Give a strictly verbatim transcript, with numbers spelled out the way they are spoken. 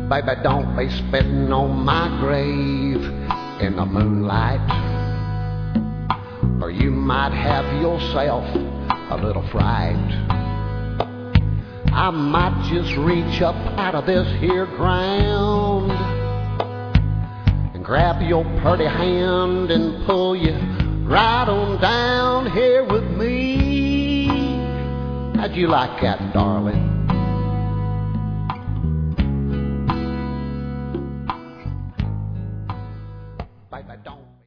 Baby, don't be spitting on my grave in the moonlight, or you might have yourself a little fright. I might just reach up out of this here ground and grab your pretty hand and pull you right on down here with me. How'd you like that, darling?